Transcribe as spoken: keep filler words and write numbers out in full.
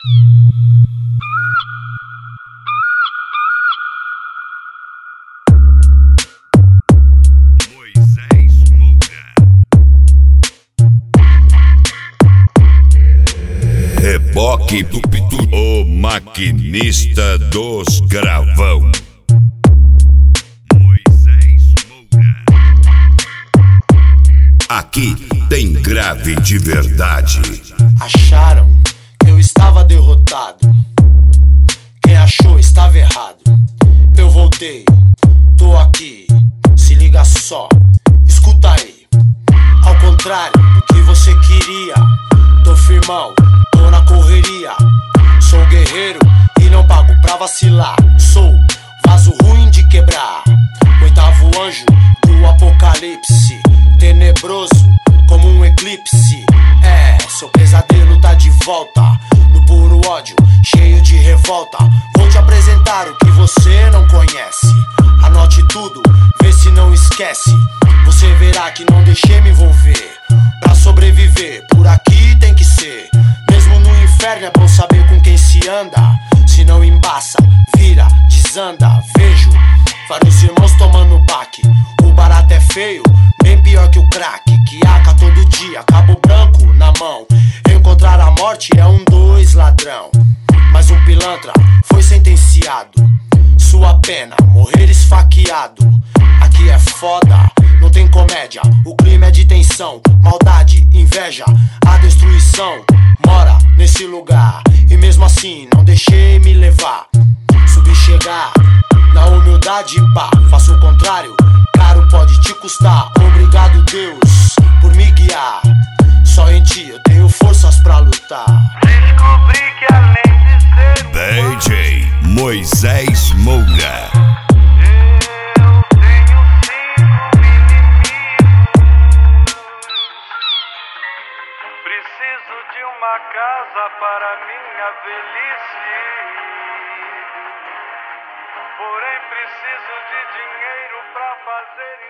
Reboque, o maquinista dos gravão. Aqui tem grave de verdade. Acharam que eu estava derrotado. Quem achou estava errado. Eu voltei, tô aqui. Se liga só, escuta aí. Ao contrário do que você queria, tô firmão, tô na correria. Sou guerreiro e não pago pra vacilar. Sou vaso ruim de quebrar, oitavo anjo do apocalipse, tenebroso como um eclipse. É, seu pesadelo tá de volta, no puro ódio, cheio de revolta. Vou te apresentar o que você não conhece. Anote tudo, vê se não esquece. Você verá que não deixei me envolver. Pra sobreviver, por aqui tem que ser. Mesmo no inferno é bom saber com quem se anda. Se não embaça, vira, desanda. Vejo vários irmãos tomando baque. O barato é feio, bem pior que o crack. Que aca todo dia, cabo branco na mão. Encontrar a morte é um dois ladrão. Mas um pilantra foi sentenciado. Sua pena, morrer esfaqueado. Aqui é foda, não tem comédia. O clima é de tensão, maldade, inveja. A destruição mora nesse lugar. E mesmo assim não deixei me levar. Subi chegar na humildade, pá. Faço o contrário, caro pode te custar. Obrigado Deus por me guiar. Só em ti eu tenho forças pra lutar. Descobri que além de ser D J Moisés Moura. eu tenho cinco inimigos. Preciso de uma casa para minha velhice. Porém preciso de dinheiro pra fazer